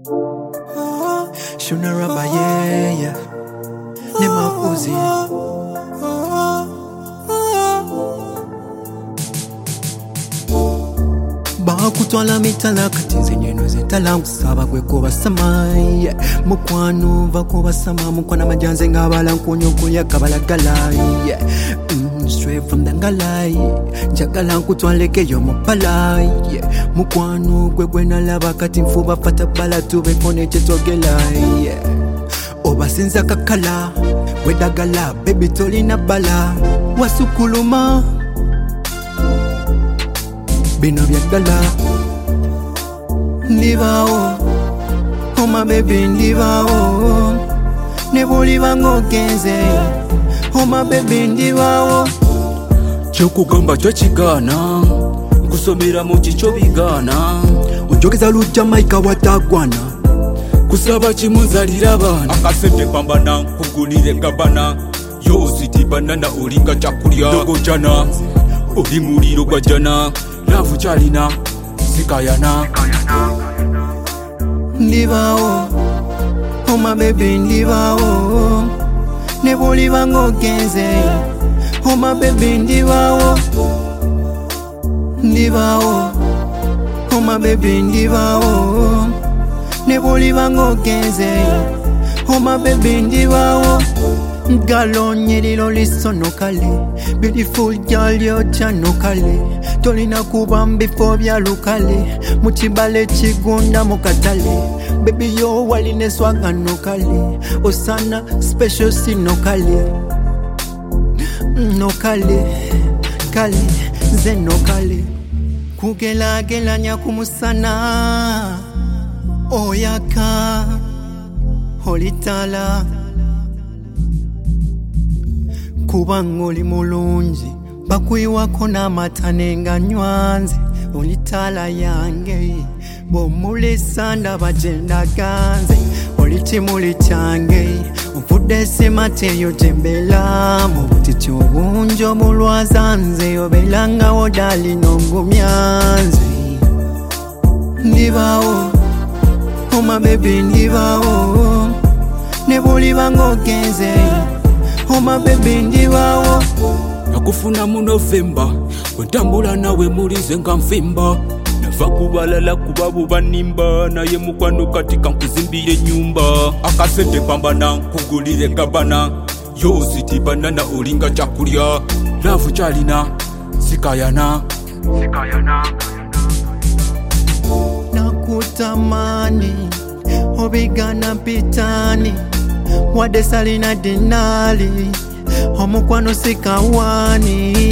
Shuna raba yeah ne makuzi bakutwala mitala kati zenyeno zetala nkusaba gwe kubasamaye mukwano bakubasama mukwana majanze ngabala nkunyo kulya kabalagala straight from the ngalai njagala nkutwalekeyo mupala mukwano gwe gwenalaba kati nfuba fata bala tube kone kyetwogela obasinza kakala wedagala baby tolina bala wasukuluma bino byagala ndibaawo oh my baby ndibaawo ne bw'oliba ng'ogenze oh my baby ndibaawo kyokugamba tokigaana nkusomera mu kikyo bigaana onjogeza lujja maika watagwana kusaba kimunzalira abaana akasente pambana nkugulire gabana yositi banana olinga kyakulya dogojana oli muliro gwa jana laavu kyalina sikayana ndibaawo oh my baby ndibaawo ne bw'oliba ng'ogenze oh my baby ndibaawo oh my baby ndibaawo ne bw'oliba ng'ogenze oh my baby ndibaawo galonyeriro lisonokale beautiful girl yocyanokale tolina kuba mbifo bya lukale mu kibale kigunda mu katale baby yo waline swaganokale osana special sinokale nokale kale zenokale kugelagelanya kumusana oyaka olitala kubanga oli mulungi bakuyiwako n'amatane nga nywanze olitala yange bw'omulesa ndaba gye ndaganze oli kimuli kyange nfudde simateyo gye mbeera mu butiti obungi omulwaza nze obeerangawo dali n'ongumyanze ndibaawo oh my baby ndibaawo ne bw'oliba ng'ogenze oh my baby ndibaawo nakufuna mu November wentambula nawe mulize nga nfimba nava kubalala kuba bubanimba naye mukwano kati kankuzimbire nyumba akasente pambana nkugulire gabana yositi banana olinga kyakulya laavu kyalina sikayana nakutamani obigana pitani wadde salina dinali omukwano sikawani